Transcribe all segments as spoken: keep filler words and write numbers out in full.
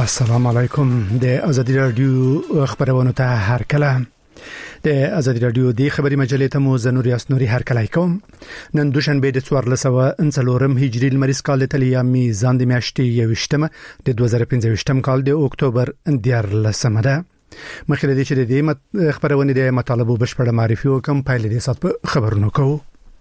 السلام علیکم. د ازادي رادیو خبرونه ته هر کله د ازادي رادیو د خبري مجلې ته مو زنور یاسنوري هر کله کوم. نن دوشنبه د څوارلس سوه انڅلورم هجري لمریز کال د تلیا میزان د میاشتې یوشتمه د دوه زره پنځه کال د اکتوبر دیارلسمه ده. مخکې د دې چې د خبرونه د مطالبو بشپړه معرفي وکم پایله د سات په خبرونو کوو.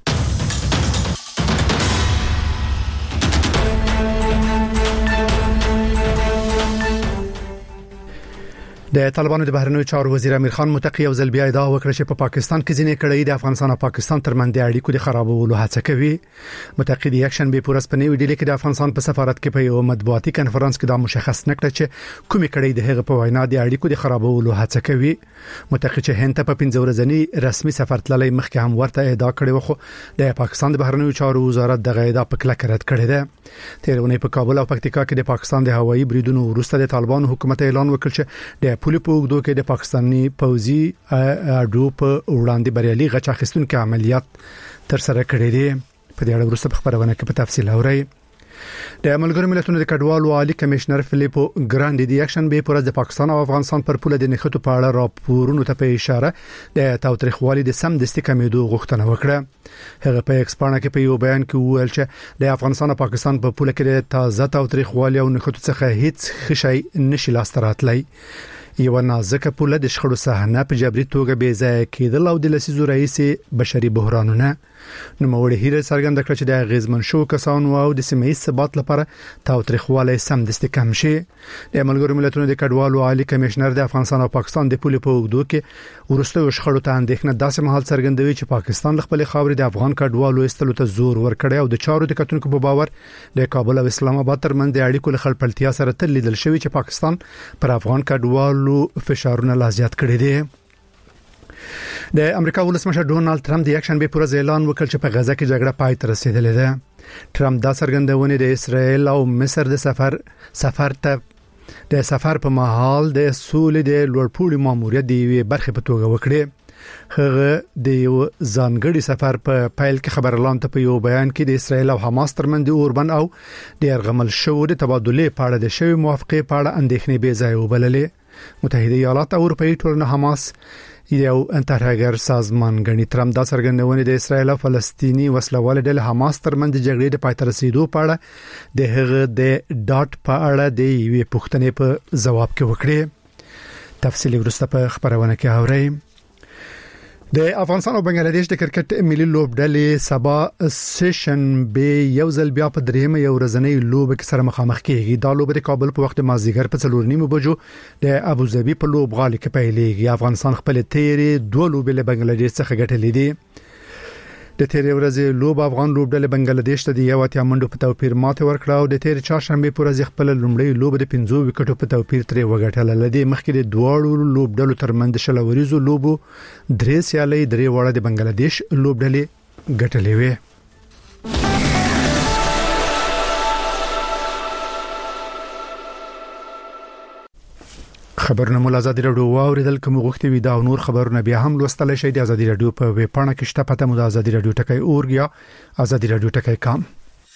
د طالبانو د بهرنیو چارو وزیر امیر خان متقی او ځل بیا ادعا وکړه چې په پا پاکستان کې ځینې کړي د افغانستان او پاکستان ترمنځ د اړیکو د خرابولو هڅه کوي. متقی د یک شنبه پورس په نیو ډیلی کې د افغانستان په سفارت کې په یو مطبوعاتي کانفرنس کې دا مشخص نکړه چې کومې کړي د هغه په وینا د اړیکو د خرابولو هڅه کوي. متقی چې هند ته په پنځه ورځنی رسمي سفر تللی مخکې هم ورته ادعا کړې و، خو د پاکستان د بهرنیو چارو وزارت دغه ادعا په کلک رد کړې ده. تیرونه په کابل او پکتیکا کې د پاکستان د هوایي بریدونو وروسته د طالبانو حکومت اعلان وکړ چې د پولي په وګړو کې د پاکستاني پوځي اډو په وړاندې بریالي غچ اخیستونکو عملیات تر سره کړی دي. په دې اړه وروسته په خبرونه کې په تفصیل اورئ. د ملګرو ملتونو د کډوالو عالی کمشنر فلیپو ګراندي د اکشن به پر د پاکستان او افغانستان پر پوله د نښتو په اړه راپورونو ته په اشاره د تاوتریخوالي د سم دستي کمیدو غوښتنه وکړه. هغه په ایکسپانه کې په یو بیان کې وویل چې د افغانستان او پاکستان په پوله کې د تازه تاوتریخوالي او نښتو څخه هیڅ خشي نشي لاستراتلی. یو نازکه پوله د شخړو صحنه په جبري توګه بې ځای کېدل او د لسیزو رئیس بشري بحرانونه نو موړ هیره څرګنده کړ چې د غیزمن شو کسانو او د سیمې ثبات لپاره تاوتریخوالی سم دستي کم شي. د ملګرو ملتونو د کډوالو عالی کمشنر د افغانستان او پاکستان د پولې په وګړو کې ورسته شخړو ته اندېښنه داسې مهال څرګندوي چې پاکستان خپل خاورې د افغان کډوالو استلو ته زور ورکړي او د چارو د کتونکو په باور د کابل او اسلام آباد ترمنځ د اړیکو له خلپلتیا سره تل لیدل شوی چې پاکستان پر افغان کډوالو فشارونه لا زیات کړي دي. د امریکا ولسمشر ډونالد ترامپ د یک شنبه پر ورځ اعلان وکړ چې په غزه کې جګړه پای ته رسیدلې ده. ترامپ دا څرګندونه د اسرائیل او مصر د سفر سفر ته د سفر په مهال د سولې د لوړپوړي ماموریت دی وی برخه په توګه وکړي. هغه د یو ځانګړي سفر په پایل کې خبرلان ته په یو بیان کې د اسرائیل او حماس ترمنځ د اوربن او د ارغمل شو د تبادله په اړه د شوی موافقه په اړه اندېښنې به ځای وبللې. متحده ایالات او اروپאי ټولنه حماس یو انترهګر سازمان غني. ترامپ دا څرګندونه د اسرائیل او فلسطینی وسلوال ډلې حماس ترمنځ د جګړې د پای ته رسیدو په اړه د هغه د ډاټ په اړه د یوې پوښتنې په جواب کې وکړي. تفصیلی ورسته په خبرونه کې اورئ. د افغانستان او بنگلاديش د کرکټ ملي لوبډلې سبا سیشن به یو ځل بیا په دریمه یو ورځنۍ لوب کې سره مخامخ کیږي. دا لوب د کابل په وخت مازیګر په څلور نیمو بجو د ابوظبي په لوبغالي کې پیلېږي. افغانستان خپل تیرې دوه لوبې له بنگلاديش څخه ګټلې دي. د تیرې ورځې لوب افغان لوبډلې بنگلاديش ته د یو اتیا منډو په توپیر ماته ورکړه او د تیرې چهارشنبه پر ورځ خپل لومړی لوب د پنځو وکټو په توپیر ترې وګټله. لدې مخکې د دوه لوبډلو ترمنځ شلوريزو لوبو درې سیالۍ درې وړه د بنگلاديش لوبډلې ګټلې وې. خبرونه مول ازادي رادیو واوریدل کوم غوښتي وي دا نور خبرونه بیا هم لوستل شي د ازادي رادیو په ویب پاڼه کې شته. پته مو د ازادي رادیو ټکی اورګیا ازادي رادیو ټکی کام.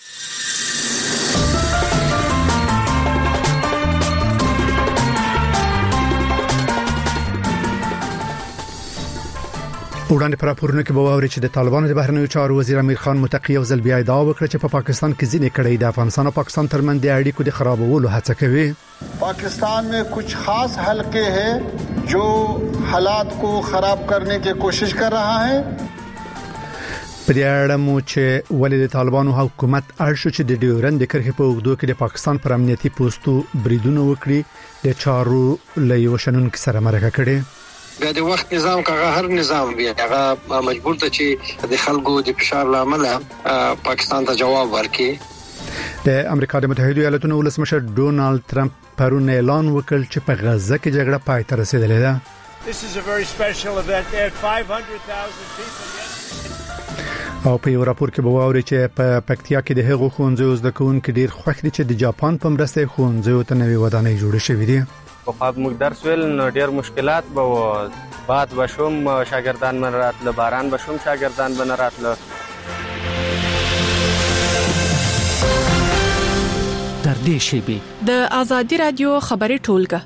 وړاندې پر راپورونه کې به واوري چې د طالبانو د بهرنیو چارو وزیر امیر خان متقی او ځل بیا ادعا وکړه چې په پا پاکستان کې ځینې کړي د افغانستان او پاکستان ترمنځ د اړیکو د خرابولو هڅه کوي. पाकिस्तान में कुछ खास हलके हैं जो हालात को खराब करने की कोशिश कर रहा है. په دې اړه مو چې ولې د طالبانو حکومت ارشو چې د ډیورند د کرخې په وګړو کې د پاکستان پر امنیتي پوسټو بریدونه وکړي د چارو له یو شنن کې سره مرکه کړي. د وخت نظام کغه هر نظام بیا هغه مجبور ته چې د خلکو د فشار لامل پاکستان ته جواب ورکړي. د امریکا د متحده ایالاتونو ولسمشر ډونالد ترامپ پرون اعلان وکړ چې په غزه کې جګړه پای ته رسیدلې ده. This is a very special event. There are five hundred thousand people. او په یو راپور کې به واوري چې په پکتیا کې د هغو ښوونځیو زده کوونکي ډیر خوښ دي چې د جاپان په مرسته ښوونځیو ته نوې ودانۍ جوړې شوې دي. په خاط موږ درس ویل نو ډیر مشکلات به و باد بشوم شاګردان من راتله باران بشوم شاګردان بن راتله. تر دې شیبې د ازادي رادیو خبري ټولګه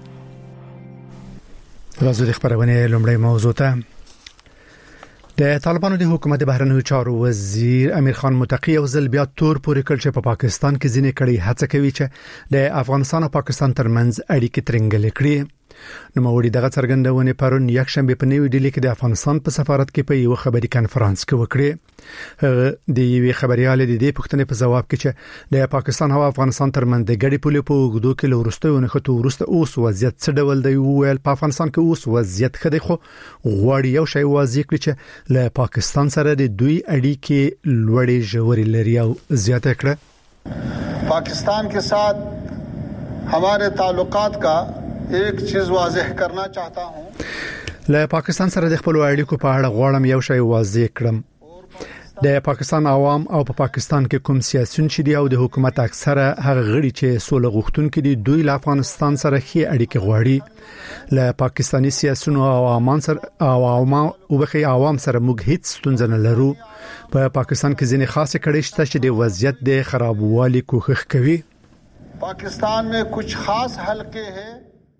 راځو د خبرونه لومړی موضوع ته. د طالبانو د حکومت بهرنیو چارو وزیر امیر خان متقی او ځل بیا تور پورې کړ چې په پاکستان کې ځینې کړي هڅه کوي چې د افغانستان او پاکستان ترمنځ اړیکې ترنګل کړي. نو موري دغه څرګندونه پرون یک شنبه په نیو ډیلی کې د افغانستان په سفارت کې په یو خبري کانفرنس کې وکړي. د یوې خبريال د دې پوښتنې په جواب کې چې د پاکستان او افغانستان ترمنځ د ګډي پولې په وګړو کې لورستونه خطو ورسته اوس وضعیت څه ډول دی ویل په افغانستان کې اوس وضعیت خدي خو غواړي یو شی واضح کړي چې له پاکستان سره د دوی اړیکې لوړې ژورې لري او زیاته کړه. पाकिस्तान के साथ हमारे ताल्लुकात का एक चीज वाضح करना चाहता हूं. له پاکستان سره د خپل اړیکو په اړه غواړم یو شی واضح کړم. د پاکستان عوام او په پاکستان کې کوم سیاسيون چې دی او د حکومت اکثره هغه غړي چې سوله غوښتونکي دي دوی له افغانستان سره ښه اړیکې غواړي. له پاکستاني سیاسيون او عوام سره او عوام او بخي عوام سره موږ هیڅ ستونزه نه لرو. په پاکستان کې ځینې خاصه کړي شته چې د وضعیت د خرابوالي کوښښ کوي. पाकिस्तान में कुछ खास हलके हैं.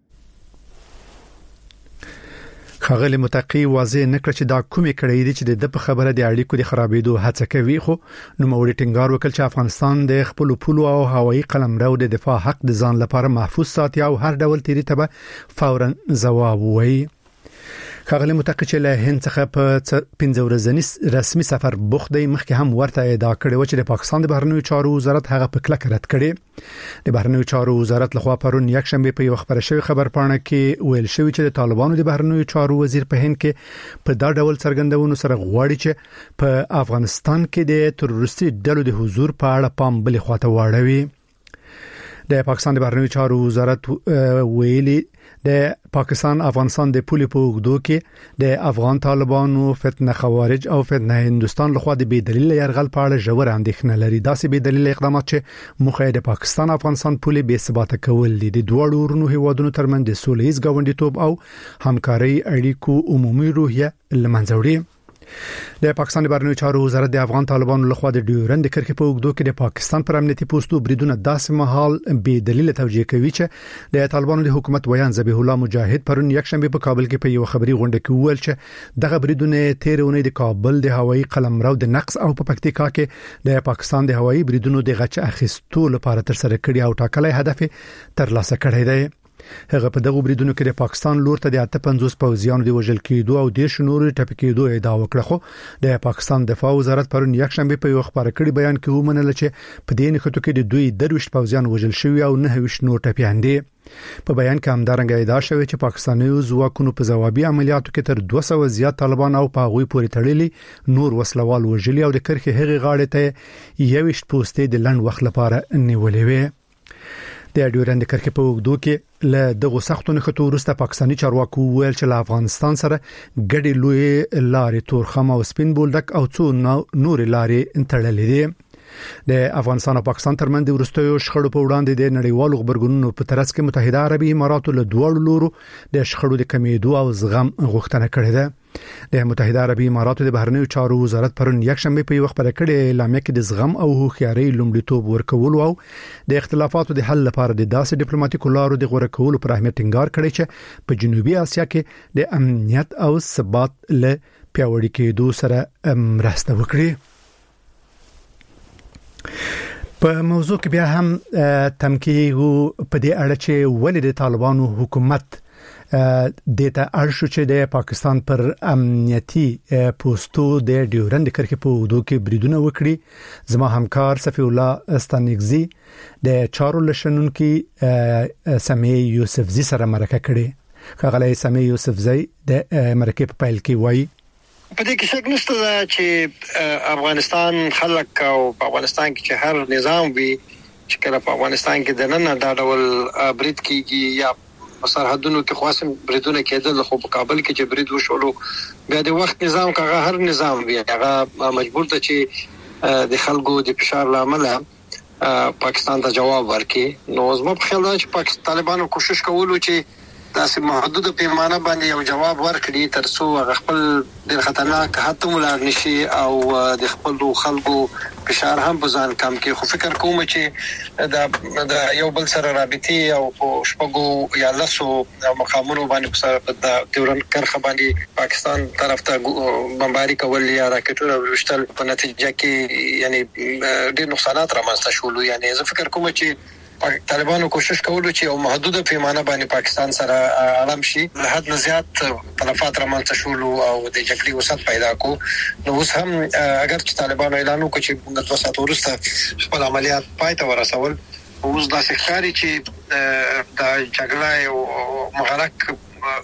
خغلی متقی واضح نکړه چې دا کومې کړي دي چې د په خبره د اړیکو د خرابېدو هڅه کوي. خو نو موري ټینګار وکړ چې افغانستان د خپل پولو او هوایي قلمرو د دفاع حق د ځان لپاره محفوظ ساتي او هر ډول تیری ته فورا ځواب وایي. خغلی متقی چې له هند څخه په پنځه ورځنی رسمي سفر بوخت دی مخکې هم ورته ادعا کړې و چې د پاکستان د بهرنیو چارو وزارت هغه په کلک رد کړي. د بهرنیو چارو وزارت لخوا پرون یک شنبه په یو خبره شوی خبر پاڼه کې ویل شوی چې د طالبانو د بهرنیو چارو وزیر په هند کې په دا ډول څرګندونو سره غواړي چې په افغانستان کې د تروریستي ډلو د حضور په اړه پام بل خواته واړوي. د پاکستان د بهرنیو چارو وزارت ویلي د پاکستان افغانستان د پولې په وګړو کې د افغان طالبانو فتنه خوارج او فتنه هندستان لخوا د بې دلیل يرغل په اړه ژور اندېښنه لري. داسې بې دلیل اقدامات چې مخه د پاکستان افغانستان پولې بې ثباته کول دي د دوه ورونو هیوادونو ترمنځ د سولهییز ګاونډیتوب او همکاري اړیکو عمومي روحیه لمنځه وړي. د پاکستان بهرنیو چارو وزارت د افغان طالبانو لخوا د ډیورند کرښې په وګړو کې د پاکستان پر امنیتي پوسټو بریدونه داسې مهال بې دلیل توجیه کوي چې د طالبانو د حکومت ویان ذبیح الله مجاهد پرون یک شنبه په کابل کې په یو خبري غونډه کې ویل چې دغه بریدونه تیرونه د کابل د هوایي قلمرو د نقص او په پکتیکا کې د پاکستان د هوایي بریدونو د غچ اخیستو لپاره تر سره کړي او ټاکلي هدف ترلاسه کړی دی. هغه په دغه بریدونو کې د پاکستان لور ته د اته پنځوس پوځیانو د وژل کېدو او د شنورو ټپکېدو ادعا وکړه. خو د پاکستان دفاع وزارت پرون یک شنبه په یو خبر کړي بیان کې ومنل چې په دې نخټو کې د دوی درويش پوځیان وژل شوی او نه ویش نور ټپيان دي. په بیان کې همدارنګه ادعا شوی چې پاکستاني ځواکونو په ځوابي عملیاتو کې تر دوه سوه زیات طالبان او پاغوي پورې تړلي نور وسلوال وژلي او د کرخي هغه غاړه ته یويش پوسټې د لند وخت لپاره نیولې وي. د ډیورند کرښې په وګړو کې له دغه سختو نخټو وروسته پاکستاني چارواکو ویل چې له افغانستان سره ګډي لوی لارې تورخم او سپین بولدک او څو نور لارې تړلې دي. د افغانستان او پاکستان ترمنځ د ورستیو شخړو په وړاندې د نړیوالو خبرګونونو په ترڅ کې متحده عربي اماراتو له دوه لورو د شخړو د کمیدو او زغم غوښتنه کړې ده. د متحده عربي اماراتو د بهرنیو چارو وزارت پرون یک شنبه په یو خبره کړې اعلامیه کې د زغم او هوښیارۍ لومړیتوب ورکول او د اختلافاتو د حل لپاره د داسې ډیپلوماټیکو لارو د غوړه کولو پر اهمیت ټینګار کړی چې په جنوبي اسیا کې د امنیت او ثبات له پیاوړي کېدو سره مرسته وکړي. په موضوع کې بیا هم تمکیږو په دې اړه چې ولې د طالبانو حکومت دته ارشو چې د پاکستان پر امنیتي پوسټو د ډیورند کرښې په وګړو کې بریدونه وکړي. زما همکار صفی الله استانګزی د چارو لشنونکو سمیع یوسفزی سره مرکه کړي. خغلی سمیع یوسفزی د مرکه په پیل کې وایي په دې کې شک نشته چې افغانستان خلک او په افغانستان کې چې هر نظام وي چې کله په افغانستان کې د نن دا ډول برید کیږي یا سرحدونو کې خاصم بریدونه کېدل خو په کابل کې چې برید وشولو بیا د وخت نظام کغه هر نظام وي هغه مجبور ته چې د خلکو د فشار لامل پاکستان ته جواب ورکړي. نو زما په خیال دا چې پاکستان طالبانو کوشش کولو چې داسې محدود پیمانه باندې یو جواب ورکړي ترڅو خپل د خطرناک حتی مولار نشي او د خپل خلکو فشار هم بزان کم کې. خو فکر کوم چې دا د یو بل سره رابطي او شپږو یا لسو مقامونو باندې سره د تورن کرخه باندې پاکستان طرف ته بمباري کول یا راکټونه ورشتل په نتیجه کې یعنی ډېر نقصانات رامنځته شول. یعنی زه فکر کوم چې طالبانو کوشش کولو چې یو محدود پیمانه باندې پاکستان سره اړم شي له حد نه زیات تلفات رامنځته شول او د جګړې وسعت پیدا کو. نو اوس هم اگر چې طالبانو اعلان وکړي چې د دوه ساعت وروسته خپل عملیات پای ته ورسول، اوس دا ښکاري چې د جګړې او مغرق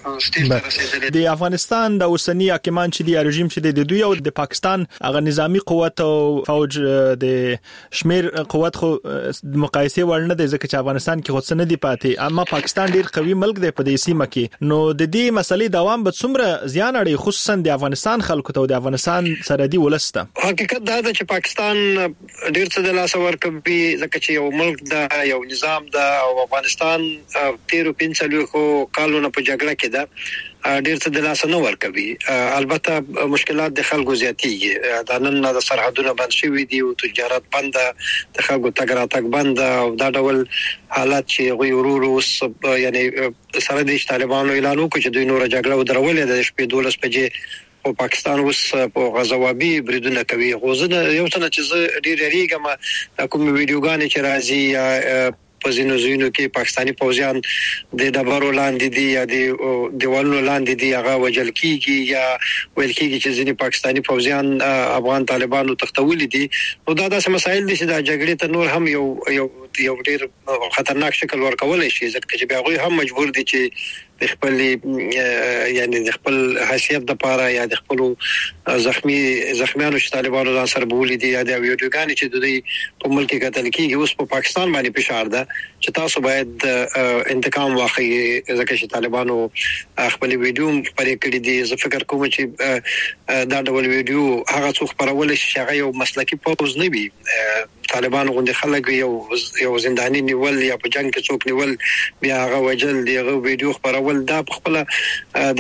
د افغانستان د اوسنی حاکمان چې دی رژیم چې د دوی او د پاکستان هغه نظامی قوت او فوج د شمیر قوت خو مقایسه ورنه د ځکه چې افغانستان کې خو څه نه دی پاتې، اما پاکستان ډیر قوي ملک دی په دې سیمه کې. نو د دې مسلې دوام به څومره زیان اړي خصوصا د افغانستان خلکو ته او د افغانستان سرحدي ولسته؟ حقیقت دا ده چې پاکستان ډیر څه د لاس ورکوي ځکه چې یو ملک دا یو نظام دا او افغانستان تیر پنځه خو کالونه په جګړه کې دا ډیر څه د لاس نه ورکوي. البته مشکلات د خلکو زیاتېږي، دا نن د سرحدونو بند شوي دي او تجارت بند، د خلکو تګ راتګ بند او دا ډول حالات چې غوي ورور اوس یعنی سره د طالبانو اعلان وکړ چې دوی نور جګړه ودرولې د شپې دولس بجې او پاکستان اوس په غزوابي بریدونه کوي. غوزنه یو څه چې زه ډیر ریګم کوم ویډیوګانې چې راځي په ځینو ځینو کې پاکستاني فوجیان د ډبرو لاندې دي یا د دیوالونو لاندې دي هغه وجل کیږي یا ویل کیږي چې ځینې پاکستاني فوجیان افغان طالبانو تختولې دي. نو دا داسې مسایل دي چې د جګړې ته نور هم یو یو یو ډیر خطرناک شکل ورکولای شي ځکه چې بیا هم مجبور دي چې د خپل یعنی د خپل حیثیت د پاره یا د خپل زخمی زخمیانو چې طالبانو ځان سره بولې دي یا د ویډیوګانې چې د دې په ملک کې قتل کیږي اوس په پاکستان باندې فشار ده چې تاسو باید انتقام واخلئ ځکه چې طالبانو خپل ویډیو پرې کړی دي. زه فکر کوم چې دا ډول ویډیو هغه څو خبرول شي هغه یو مسلکی پوز نه وي. طالبانو غونډه خلک یو یو زنداني نیول یا په جنگ کې څوک نیول بیا هغه وجل دی هغه ویډیو خبرول دا په خپل د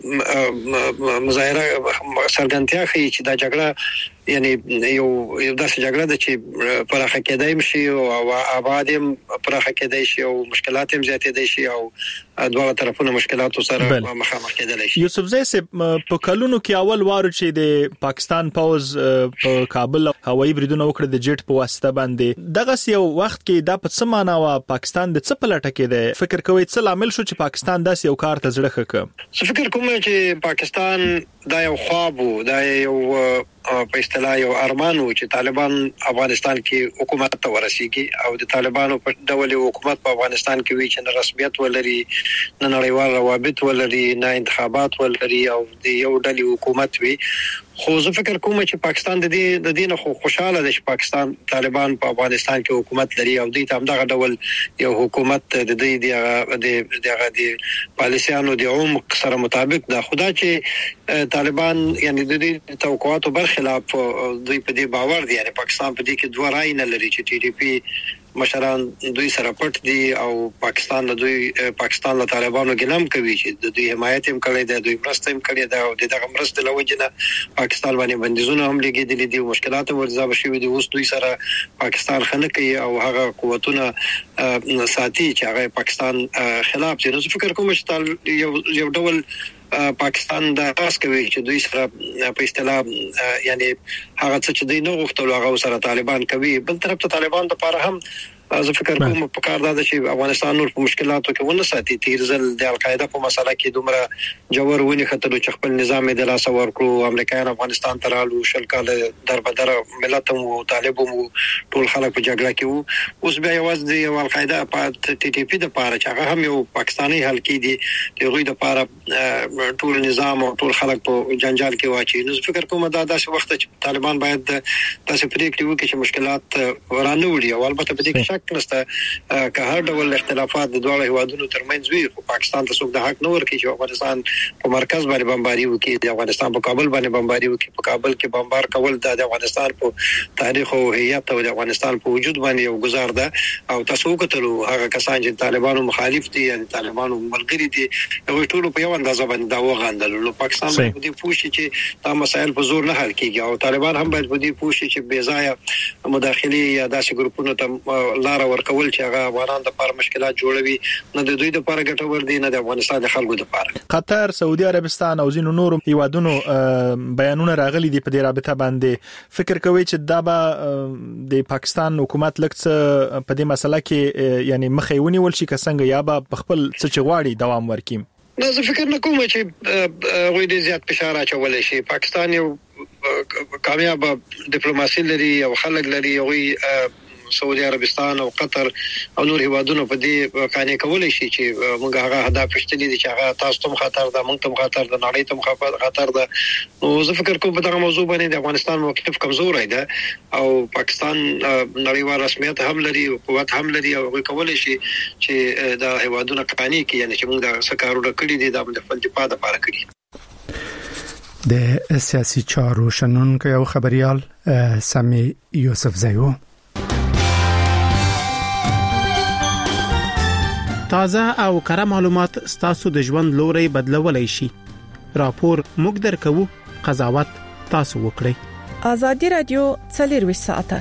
دې مظاهره سرګنتیا خي چې دا جګړه یعنی یو یو داسې جګړه ده چې پراخه کېدای شي او آباد هم پراخه کېدای شي او مشکلات هم زیاتېدای شي او دواړه طرفونه مشکلاتو سره مخامخ کېدای شي. یوسف زئی په کلونو کې اول وار چې د پاکستان پوز په کابل هوایي بریدونه وکړ د جټ په واسطه باندې دغه یو وخت کې دا په څه معنا وا پاکستان د څه پلټه کې ده فکر کوي څه لامل شو چې پاکستان داس یو کار ته زړه خکه؟ زه فکر کوم چې پاکستان دا یو خواب وو، دا یو په اصطلاح یو ارمان وو چې طالبان افغانستان کې حکومت ته ورسیږي او د طالبانو په ډول حکومت په افغانستان کې وي چې نه رسمیت ولري نه نړیوال روابط ولري نه انتخابات ولري او د یو ډلې حکومت وي. خو زه فکر کوم چې پاکستان د دې د دې نه خو خوشاله دی چې پاکستان طالبان په افغانستان کې حکومت لري او دوی ته همدغه ډول یو حکومت د دې د دغه د پالیسیانو د عمق سره مطابق دا خدا چې طالبان یعنی د دې توقعاتو برخلاف دوی په دې باور دي. یعنی پاکستان په دې کې دوه رای نه لري چې ټي ډي پی مشران دوی سره پټ دي او پاکستان له دوی پاکستان له طالبانو ګلم کوي چې د دوی حمایت هم کړی دی، دوی مرسته هم کړې ده او دغه مرسته لوجنه پاکستان باندې بندیزونه هم لګېدلې دي او مشکلات ورځاب شوي دي. اوس دوی سره پاکستان خنه کوي او هغه قوتونه ساتي چې هغه پاکستان خلاف دي. نو فکر کوم چې یو یو ډول پاکستان دا تاسو کوي چې دوی سره په اصطلاح یعنی هغه څه چې دوی نه غوښتل هغه سره طالبان کوي. بل طرف ته طالبان د لپاره هم زه فکر کوم په کار دا چې افغانستان نور په مشکلاتو کې ونه ساتي. تیر ځل د القاعده په مسله کې دومره جوړ ونی خطر چې خپل نظام د لاس ورکړو، امریکایان افغانستان ته رالو، شل کال دربدر ملت او طالب او ټول خلک په جګړه کې وو. اوس بیا یوازې د القاعده په ټي ټي پی د لپاره چې هغه هم یو پاکستاني حل کې دي د غوي د لپاره ټول نظام او ټول خلک په جنجال کې واچي. نو فکر کوم دا داسې وخت چې طالبان باید داسې پریکړې وکړي چې مشکلات ورانه وړي او البته په دې کې حق نشته که هر ډول اختلافات د دوه هیوادونو ترمنځ وي خو پاکستان ته څوک د حق نه ورکړي چې افغانستان په مرکز باندې بمباري وکړي د افغانستان په کابل باندې بمباري وکړي په کابل کې بمبار کول د افغانستان په تاریخ او هویت او د افغانستان په وجود باندې یو گزار ده او تاسو وکړو هغه کسان چې طالبانو مخالف دي یا طالبانو ملګری دي هغه ټول په یو اندازه باندې دا وغندل نو پاکستان باید دې پوښتنه چې دا مسایل په زور نه حل کیږي او طالبان هم باید دې پوښتنه چې بې ځای مداخله یا داسې ګروپونو ته لار ورکول چې هغه افغانان د لپاره مشکلات جوړوي نه د دوی لپاره ګټور دي نه د افغانستان د خلکو لپاره. قطر، سعودي عربستان او ځینو نورو هیوادونو بیانونه راغلي دي په دې رابطه باندې فکر کوي چې دا به د پاکستان حکومت لکه په دې مسله کې یعنی مخې ونیول شي که څنګه یا به خپل څه چغواړي دوام ورکړي. نو زه فکر نه کوم چې غوې دې زیات فشار اچول شي. پاکستان یو کامیاب ډیپلوماسي لري او خلک لري او سعودي عربستان او قطر او نور هیوادونو په دې قانې کولای شي چې موږ هغه هدف پښتني دي چې هغه تاسو ته خطر ده موږ ته خطر ده نړۍ ته خطر ده. نو زه فکر کوم په دغه موضوع باندې د افغانستان موقف کمزور دی او پاکستان نړیوال رسمیت هم لري او قوت هم لري او کولای شي چې د هیوادونو قانې کې یعنی چې موږ د سکارو کړی دي د خپل دفاع لپاره کړی. د سیاسي چارو شنونکو او خبريال سامي یوسف زیو. تازه او کره معلومات ستاسو د ژوند لوري بدلولای شي. راپور موږ درکو، قضاوت تاسو وکړئ. ازادي رادیو څلور ساعته.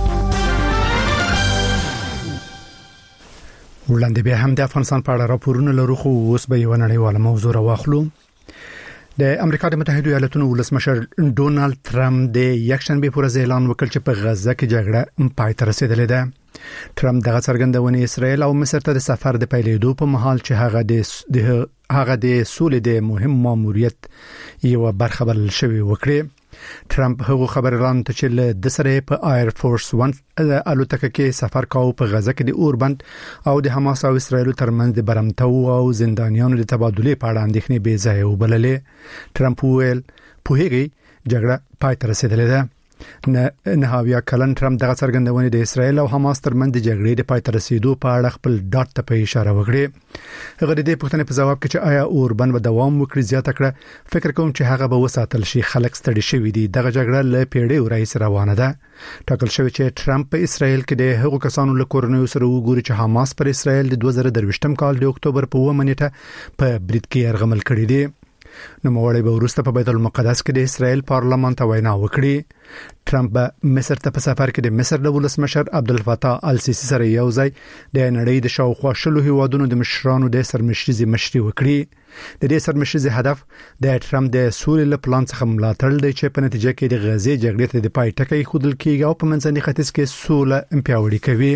وړاندې به هم د افغانستان په اړه راپورونه لرو خو اوس به یو نړیواله موضوع راوخلو. د امریکا د متحده ایالاتونو ولسمشر ډونالد ترامپ د یکشنبه پر ورځ اعلان وکړ چې په غزه کې جګړه پای ته رسیدلې ده. ترامپ دغه څرګندونه اسرائیل او مصر ته د سفر د پیلېدو په مهال چې هغه د هغه د سولې د مهم ماموریت یو برخه بل شوی وکړي. ترامپ هغه خبرلان ته چې د سره په ایر فورس ون الوتکه کې سفر کاوه په غزه کې د اوربند او د حماس او اسرائیل ترمنځ د برمتو او زندانیانو د تبادله په اړه اندېښنې بې ځای وبللې. ترامپ ویل په هغه جګړه پای ته رسیدلې ده. نه نهاویا کلن ترامپ دغه څرګندونه د اسرائیل او حماس ترمنځ د جګړې د پای ته رسیدو په اړه خپل ډاټ ته په اشاره وکړه. هغه د دې پوښتنې په جواب کې چې آیا اوربند به دوام وکړي زیاته کړه فکر کوم چې هغه به وساتل شي. خلک ستړي شوي دي. دغه جګړه له پیړیو راهیسې روانه ده. ټاکل شوی چې ترامپ په اسرائیل کې د هغو کسانو له کورنیو سره وګوري چې حماس پر اسرائیل د دوه زره درویشتم کال د اکتوبر په اووه نیټه په برید کې یرغمل کړی دی. نو موړی به ورسته په بیت المقدس کې د اسرائیل پارلمان ته وینا وکړي. ترامپ به مصر ته په سفر کې د مصر د ولسمشر عبدالفتاح السیسی سره یو ځای د نړۍ د شاوخوا شلو هیوادونو د مشرانو د سرمشري مشري وکړي. د دې سرمشري هدف د ترامپ د سولې له پلان څخه ملاتړ دی چې په نتیجه کې د غزې جګړې ته د پای ټکی خودل کېږي او په منځني ختیځ کې سوله پیاوړې کوي.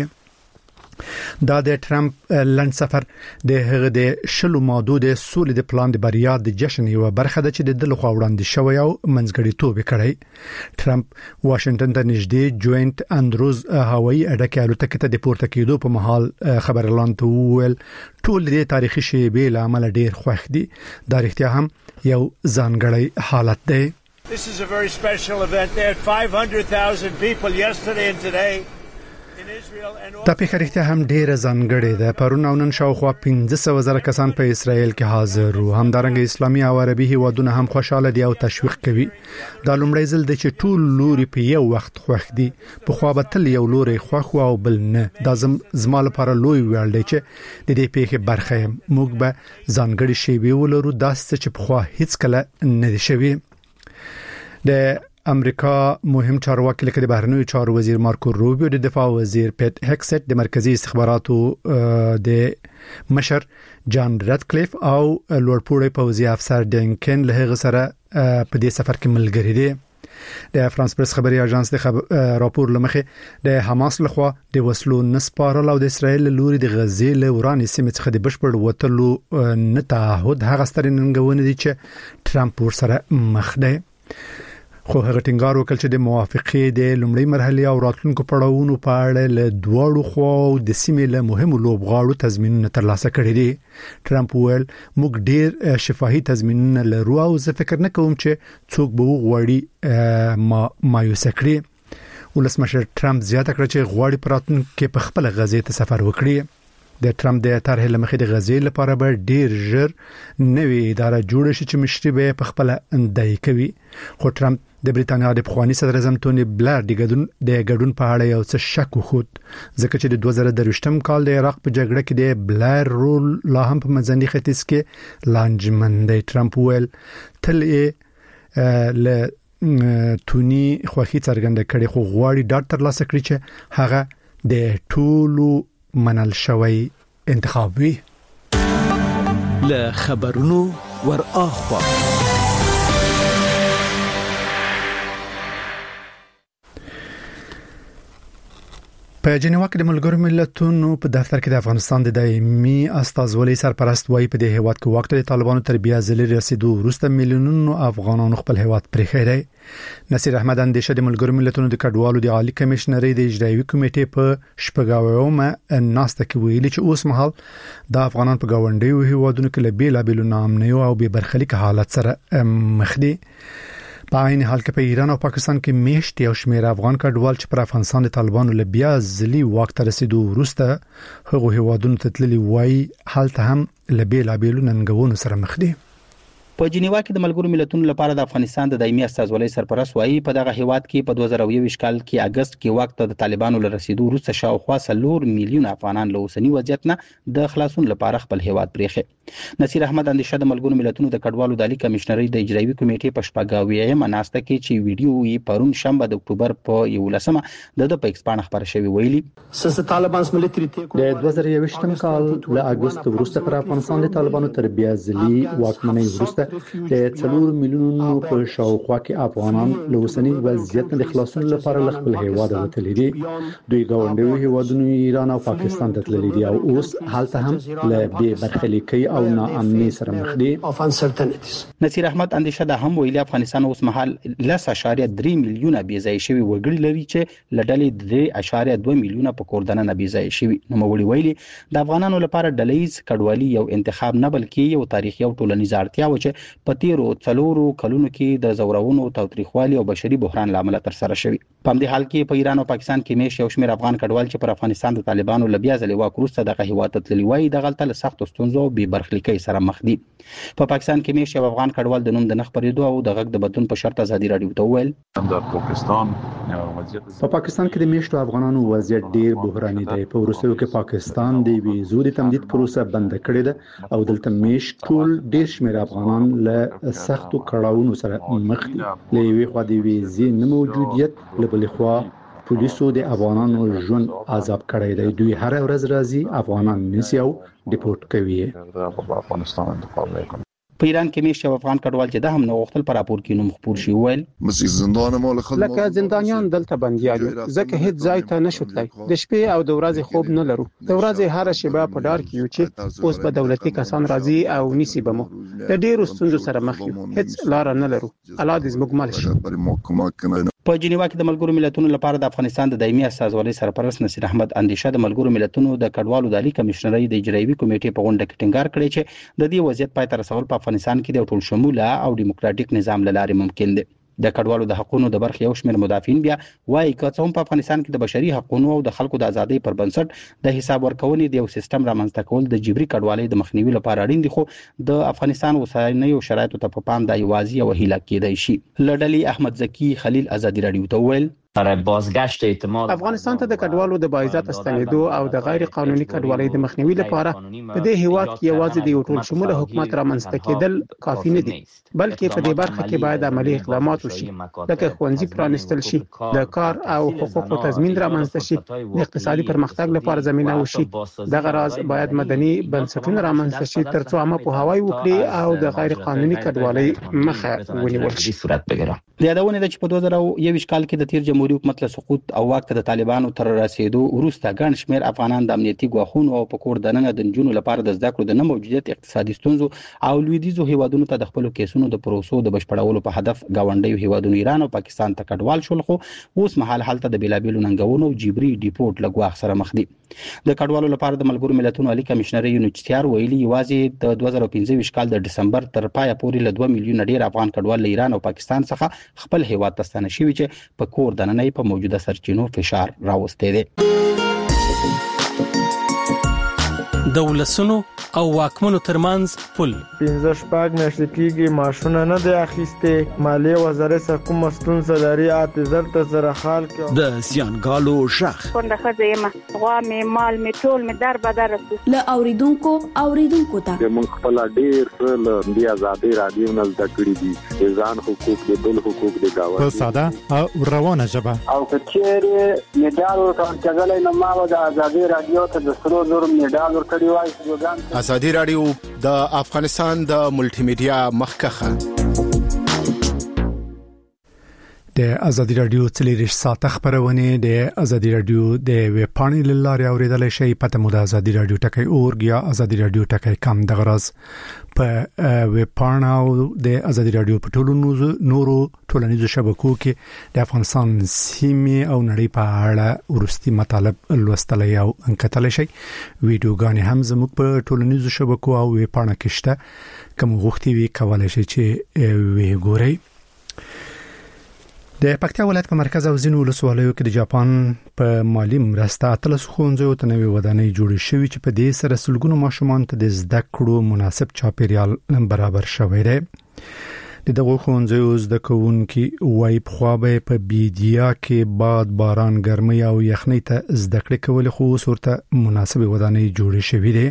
دا د ترامپ لند سفر د هغه د شلو ماده د سولې د پلان د بریا د جشن یو برخه ده چې د لخوا وړاندې شوی او منځګړیتوب کړی. ترامپ واشنگټن ته نږدې جوینټ اندروز هوایي اډه کې الوتکه ته د پورته کېدو په محل خبر اعلان ته وویل ټول د تاریخي شیبې له امله ډیر خوښ دي. دا رښتیا هم یو ځانګړی حالت دی. This is a very special event. There are five hundred thousand people yesterday and today. دا په اړتیا هم ډیره ځانګړې ده. پرون او نن شاوخوا پنځه سوه زره کسان په اسرائیل کې حاضر وو. همدارنګه اسلامي او عربي هیوادونه هم خوشاله دي او تشویق کوي. دا لومړی ځل دی چې ټول لوري په یو وخت خوښ دي. په خو به تل یو لوري خوښ او بل نه. دا زما لپاره لوی ویل دی چې د دې پیښې برخه یم. موږ به ځانګړي شی ولرو داسې چې په خو هیڅ کله نه دي شوی. د امریکا مهم چارواکي لکه د بهرنیو چارو وزیر مارکو روبیو، د دفاع وزیر پیټ هکسټ، د مرکزی استخباراتو د مشر جان راتکلیف او لوړپوړی پوځي افسر ډینکن له هغه سره په دې سفر کې ملګری دي. د فرانس پریس خبري اژانس د خب... راپور لمخې د حماس لخوا د وسلو نسپارل او د اسرائیل لوري د غزې له ورانې سیمې څخه د بشپړ وټلو نه تعهد هغه سترننګونه دي چې ترامپ ورسره مخ دی. خو هغه ټینګار وکړ چې د موافقې د لومړۍ مرحله او راتلونکو پړاوونو په اړه له دواړو خواو د سیمې له مهمو لوبغاړو تضمینونه ترلاسه کړي دي. ترامپ ویل موږ ډیر شفاهي تضمینونه لرو او زه فکر نه کوم چې څوک به وغواړي ما مایوسه کړي. ولسمشر ټرمپ زیاته کړه چې غواړي پراتون کې په خپل غزې ته سفر وکړي. د ټرمپ د طرحې لمخې د غزې لپاره به ډیر ژر نوې اداره جوړ شي چې مشري به په خپل اندای کوي. خو ټرمپ د بریټانیا د پخوانی صدر اعظم ټونی بلر د ګډون د ګډون په اړه یو څه شک وخت ځکه چې د دوه زره درویشتم کال د عراق په جګړه کې د بلر رول لا هم په منځني ختیځ کې لانجمن دی. ټرمپ ویل تل یې له تونی خوخي څرګنده کړي خو غواړي ډاکټر لاسه کړی چې هغه د ټولو منل شوی انتخاب وي. له خبرونو ور اخوا په جنیوا کې د ملګرو ملتونو په دفتر کې د افغانستان د دایمي استازولۍ سرپرست وایي په دې هیواد کې وخت د طالبانو تربیه ځلې رسیدو وروسته میلیونونو افغانانو خپل هیواد پرېښی دی. نصیر احمد اندیشه د ملګرو ملتونو د کډوالو د عالی کمشنرۍ د اجرایوي کمیټې په شپږاومه ناسته کې ویلي چې اوس مهال د افغانان په گاونډیو هیوادونو کې له بیلابېلو ناامنیو او بې برخلیک حالت سره مخ دي. په عین حال کې په ایران او پاکستان کې میشت یو شمېر افغان کډوال چې پر افغانستان د طالبانو له بیا ځلي وخت ته رسیدو وروسته هغه هیوادونو ته تللي وایي حالت هم له بیلابېلو ننګونو سره مخ دي. په جنیوا کې د ملګرو ملتونو لپاره د افغانستان د دایمي استازولۍ سرپرست وایي په دغه هیواد کې په دوه زره یو کال کې اگست کې وخت د طالبانو له رسیدو وروسته شاوخوا سلور میلیون افغانان له اوسنی وضعیت نه د خلاصون لپاره خپل هیواد پرېښی. نصیر احمد اندیشه د ملګرو ملتونو د کډوالو د عالی کمشنرۍ د اجرایوي کمیټې په شپږاومه ناسته کې چې ویډیو یې پرون شنبه د اکتوبر په یولسمه د د په ایکسپان خبر شوی ویلي د دوه زره یو کال له اگست وروسته پر افغانستان د طالبانو تربیه ځلي واکمنۍ وروسته د څلور میلیونونو په شاوخوا کې افغانان له اوسنی وضعیت نه خلاصون لپاره له خپل هیواد وتلي دي. دوی ګاونډیو هیوادونو ایران او پاکستان ته تللي دي او اوس حالت هم له بې برخلیکۍ او ناامنۍ سره مخ دي. نصیر احمد اندیشه د هم ویلي افغانستان اوس مهال لس اشاریه درې میلیونه بې ځای شوي وګړي لري چې لډلې درې اشاریه دوه میلیونه په کوردنه نه بې ځای شوي. نو موري ویلي د افغانانو لپاره ډلېز کډوالي یو انتخاب نه بلکې یو تاریخي او ټولنیز اړتیا و چې په تیرو څلورو کلونو کې د زورونو تاوتریخوالي او بشري بحران لامل تر سره شوی. په همدې حال کې په ایران او پاکستان کې میش یو شمېر افغان کډوال چې پر افغانستان د طالبانو له بیا ځلې واک وروسته دغه هیواد ته تللي وایي د غلطه له سختو ستونزو او بې برخلیکۍ سره مخ دي. په پاکستان کې میش یو افغان کډوال د نوم د نه خپرېدو او د غږ د بدلون په شرط ازادي راډیو ته وویل په پاکستان کې د میشتو افغانانو وضعیت ډیر بحراني دی. په وروستیو کې پاکستان د ویزو د تمدید پروسه بند کړې ده او دلته میش ټول ډیر شمېر افغانان له سختو کړاوونو سره مخ دي. له یوې خوا د ویزې نه موجودیت له بلې خوا پولیسو د افغانانو ژوند عذاب کړی دی. دوی هر ورځ راځي افغانان نیسي او ډیپورټ کوي. په ایران کې میش یو افغان کډوال چې د هم نو غوښتل پر راپور کې نوم خپور شي ویل لکه زندانیان دلته بنديان ځکه هیڅ ځای ته نشو تلای. د شپې او د ورځې خوب نه لرو. د ورځې هر شیبه په ډار کې یو چې اوس په دولتي کسان راځي او نیسی بمو. د ډیرو ستونزو سره مخ یو. هیڅ لار نه لرو. الله دې زموږ مل شي. په جنیوا کې د ملګرو ملتونو لپاره د افغانستان د دایمي استازولۍ سرپرست نصیر احمد اندیشه د ملګرو ملتونو د کډوالو د عالی کمشنرۍ د اجرایوي کمیټې په غونډه کې ټینګار کړی چې د دې وضعیت پای ته رسول په افغانستان کې د ټول شموله او ډیموکراتیک نظام لاره ممکن دی. د کډوالو د حقوقو د برخې یو شمېر مدافعین بیا وايي که څه هم په افغانستان کې د بشري حقوقو او د خلکو د ازادۍ پر بنسټ د حساب ورکونې د یو سیستم رامنځته کول د جبري کډوالۍ د مخنیوي لپاره اړین دي خو د افغانستان اوسنیو شرایطو ته په پام د یوازې او هیله کېدای شي. لړلي احمد زکی خلیل ازادي رادیو ته ویل افغانستان ته د کډوالو د باعزت استنیدو او د غیر قانوني کډوالۍ د مخنیوي لپاره په دې هیواد کې یوازې د یو ټول شموله حکومت رامنځته کېدل کافي نه دي بلکې په دې برخه کې باید عملی اقدامات وشي لکه ښوونځي پرانیستل شي د کار او حقوقو تضمین رامنځته شي د اقتصادي پرمختګ لپاره زمينه وشي دغه راز باید مدني بنسټونه رامنځته شي ترڅو عامه پوهاوی وکړي او د غیر قانوني کډوالۍ مخه ونیول شي. د یادونه ده چې په دوه زره یو کال کې د تیر جمهوریت حکومت له سقوط او واک ته د طالبانو تر رسیدو وروسته ګڼ شمېر افغانان د امنیتي ګواښونو او په کور دننه د نجونو لپاره د زده کړو د نه موجودیت اقتصادي ستونزو او لویدیځو هیوادونو ته د خپل کیسونو د پروسو د بشپړولو په هدف گاونډیو هیوادونو ایران او پاکستان ته کډوال شول خو اوس مهال حالت د بیلابیلو ننګونو جبري ډیپورټ لګواخ سره مخ دي. د کډوالو لپاره د ملګرو ملتونو عالی کمشنرۍ یونیچتیار ویلي یوازې د دوه زره پنځه کال د دسمبر تر پایه پورې له دوه میلیون ډیر افغان کډوال له ایران او پاکستان څخه خپل هیواد ته ستنه شوي چې په کور دننۍ په موجوده سرچینو فشار راوستي دي. دولسونو او واکمنو ترمنځ پل پنځه شپږ میاشتې کېږي معاشونه نه دی اخیستي. مالیې وزارت څخه کومه ستونزه لري اته زر ته زره خال کې د زیانګالو شخ څنګه خځه یم غوا می مال می ټول می در بدر له اوریدونکو اوریدونکو ته موږ خپل ډیر له دی آزادي رادیو نه زده کړی دي ځان حقوق د بل حقوق د گاوه په ساده او روانه ژبه او کچېره میډال ورکړل نه ما د آزادي رادیو ته د سرو زر میډال ورکړی وای. آزادي رادیو د افغانستان د ملټي میډیا مخکخه د ازادي رادیو څلېرش ساعته خبرونه د ازادي رادیو د ویب پاڼې لاره اوریدل شي. پته مو د ازادي رادیو ټکی اورګ یا ازادي رادیو ټکی کم د غرض په ویب پاڼه او د ازادي رادیو په ټولو نورو ټولنیزو شبکو کې د افغانستان سیمې او نړۍ په اړه ورستي مطالب لوستلای او انکتل شي. ویډیوګانې هم زموږ په ټولنیزو شبکو او ویب پاڼه کې شته. کوم غوښتي وی کولای شي چې وی ګورئ. د پکتیا ولایت په مرکز او ځینو ولسوالیو کې د جاپان په مالی مرسته اتلس ښوونځیو ته نوې ودانۍ جوړې شوې چې په دې سره سلګونو ماشومان ته د زده کړو مناسب چاپیریال برابر شوی دی. د دغه ښوونځیو زده کوونکي وايي په به په بیدیا کې باد باران ګرمي او یخنۍ ته زده کړې کول خو صورت مناسب ودانۍ جوړې شوې دي.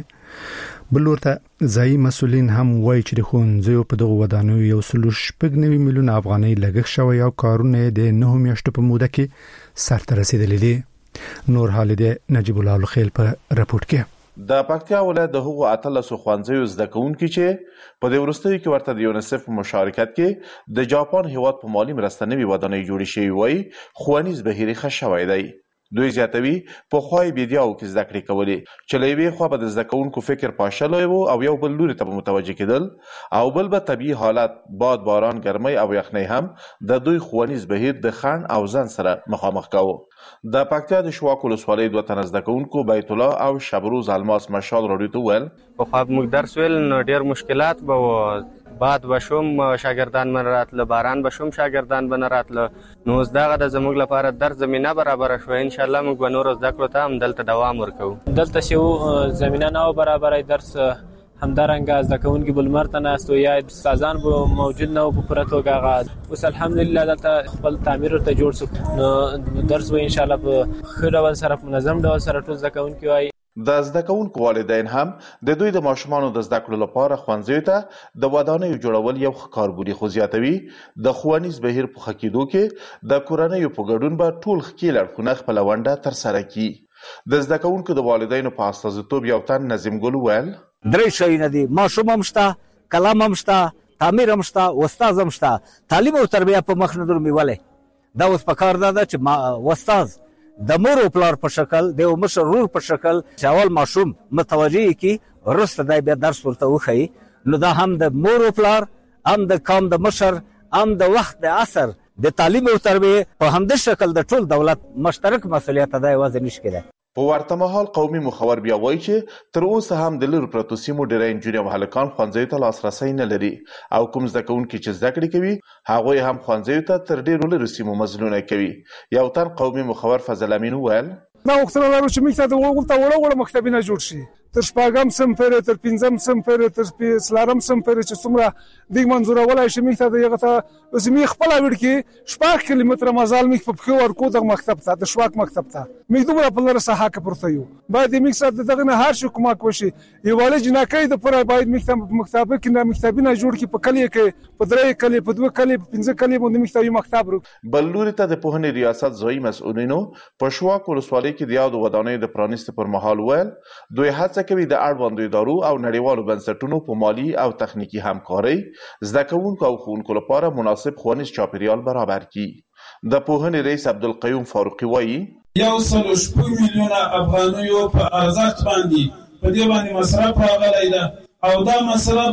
بل ورته ځای مسولین هم وایي چې د ښوونځیو په دغه ودانیو یو سل شپږ نوي میلیون افغانۍ لګښت شوی او کارونه د نه میاشتو په موده کې سرته رسیدلي دي. نور حال د نجیب الله الخیل په راپورټ کې د پکتیا ولایت د هغو اتلس ښوونځیو زده کوونکي چې په دې وروستیو کې ورته د یونیسف په مشارکت کې د جاپان هیواد په مالی مرسته نوې ودانۍ جوړې شوې وایي ښوونیز بهیر ښه شوی دی. دوی زیاتوي په خوای بیدیاو کې زده کړې کولې چې له یوې خوا به د زده کوونکو فکر پاشلی و او یو بل لوري ته به متوجه کېدل او بل به طبیعي حالت باد باران ګرمۍ او یخنۍ هم د دوی ښوونیز بهیر د خنډ او ځنډ سره مخامخ کاوه. د پکتیا د شواک ولسوالۍ دوه تنه زده کوونکو بیت الله او شبروز الماس مشال راډیو ته وویل پخوا موږ درس ویل نو ډېر مشکلات به و. باد بشوم شاګردان من راتله باران بشوم شاګردان بن راتله نو زداغه د زموږ لپاره در زمينه برابر شو. ان شاء الله موږ به نور زده کړو ته هم دلته دوام ورکو. دلته شو زمينه نه برابرای درس همدارنګه زده کوونکي بل مرته ناستو یا استادان به موجود نه په پرتو غاغه. اوس الحمدلله دلته خپل تعمیر ته جوړ شو نو درس به ان شاء الله په خیر ډول سره منظم ډول سره ټول زده کوونکي وای. د زده کوونکو والدین هم د دوی د ماشومانو د زده کړو لپاره ښوونځیو ته د ودانیو جوړول یو ښه کاربوري خو زیاتوي د ښوونیز بهیر په ښه کېدو کې د کورنیو په ګډون به ټول ښکیل اړخونه خپله ونډه ترسره کړي. د زده کوونکو د والدینو په استازیتوب یو تن نظیم ګل وویل درې شیونه دي: ماشوم هم شته، قلم هم شته، تعمیر هم شته، استاد هم شته. تعلیم او تربیه په مخ نه درومي. ولې دا اوس په کار ده چې استاد د مور او پلار په شکل د مشر رور په شکل چاول ماشوم متوجي کی ورسته د بیا درس ورته وخی نو دا هم د مور او پلار هم د قوم د مشر هم د وخت د اثر د تعلیم او تربیه په همد شکل د ټول دولت مشترک مسولیت ادا وځي نشکره. په ورته مهال قومي مخور بیا وایي چې تر اوسه هم د لرو پرتو سیمو ډېری نجونې او هلکان ښوونځیو ته لاسرسی نه لري او کوم زده کوونکي چې زده کړې کوي هغوی هم ښوونځیو ته تر ډېرو لرو سیمو مزلونه کوي. یو تن قومي مخور فضل امین وویل ما غوښتنه لرو چې موږ ته د ورته وړه وړه مکتبونه جوړ شي تر شپږم صنف پورې تر پنځم صنف پورې تر څلورم صنف پورې چې څومره د منځورولای شي موږ ته دغه ته زمي خپل وړ کې شپږ کیلومتره مزال موږ په خو ورکو د مکتب ته د شواک مکتب ته موږ دومره په لاره ساحه کې پورته یو باید موږ سره دغه نه هر شي کومه کوشي یواله جنکې د پوره باید موږ ته مکتب کې نه مکتبونه جوړ کې په کلی کې په درې کلی په دوه کلی په پنځه کلی باندې موږ ته یو مکتب ورو. بل لوري ته د پوهنې ریاست ځای مسؤلینو په شواک ولسوالۍ کې د یاد ودانۍ د پرانیست پر مهال ویل دوی هڅه کوي د اړوندو ادارو او نړیوالو بنسټونو په مالی او تخنیکی همکارۍ زده کوونکو او ښوونکو لپاره مناسب ښوونیز چاپیریال برابر کړي. د پوهنې رئیس عبدالقیوم فاروقي وایي یو سل شپږ میلیونه افغانیو په ارزښت باندې په دې باندې مصرف راغلی ده او دا مصرف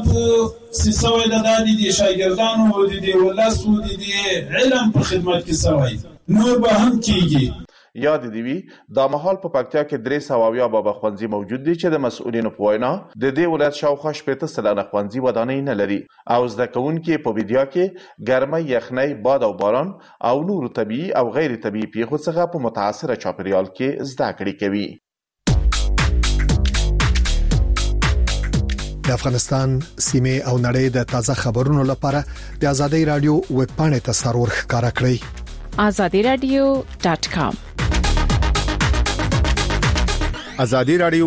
سوی ده د دې شاګردانو او د دې ولس او د علم په خدمت کې سوی نور به هم کیږي. یاد دی وی د مهال په پکتیا کې درې سواویا بابا خوانزي موجود دي چې د مسؤلینو په وینا د دې ولایت شاوخوا شپږ سلنه خوانزي ودانۍ نه لري او زده کوونکي په ویډیا کې ګرمۍ یخنۍ باد او باران او نور طبيعي او غیر طبيعي پیښو څخه په متاثره چاپیریال کې زده کړې کوي. د افغانستان سیمه او نړۍ د تازه خبرونو لپاره د ازادي رادیو ویب پاڼه ته سرور ښکارا کړئ azadi radio dot com. ازادي رادیو